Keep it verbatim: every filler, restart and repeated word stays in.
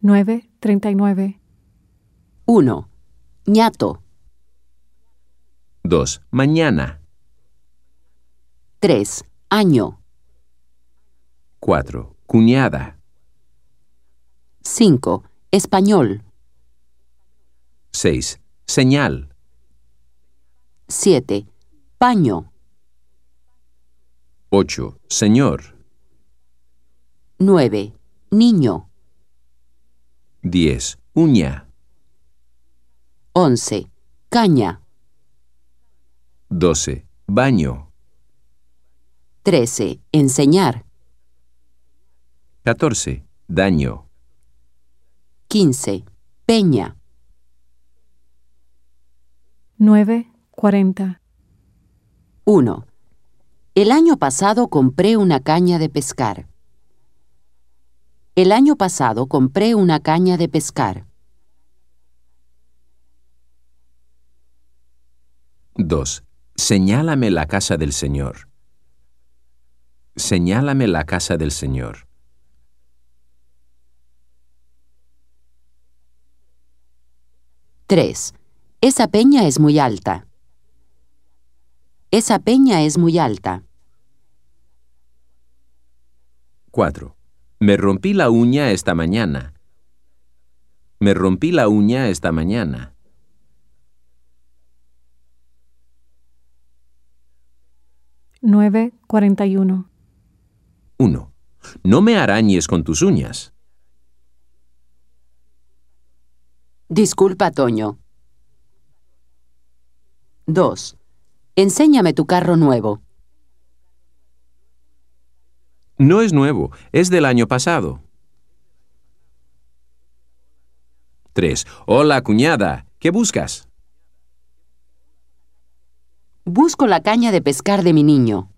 nueve treinta y nueve. uno. ñato. dos. Mañana. tres. Año. cuatro. Cuñada. cinco. Español. seis. Señal. siete. Paño. ocho. Señor. nueve. Niño. diez. Uña. once. Caña. doce. Baño. trece. Enseñar. catorce. Daño. quince. Peña. nueve cuarenta. uno. El año pasado compré una caña de pescar. El año pasado compré una caña de pescar. dos. Señálame la casa del Señor. Señálame la casa del Señor. tres. Esa peña es muy alta. Esa peña es muy alta. cuatro. Me rompí la uña esta mañana. Me rompí la uña esta mañana. nueve cuarenta y uno. uno. No me arañes con tus uñas. Disculpa, Toño. dos. Enséñame tu carro nuevo. No es nuevo, es del año pasado. tres. Hola, cuñada. ¿Qué buscas? Busco la caña de pescar de mi niño.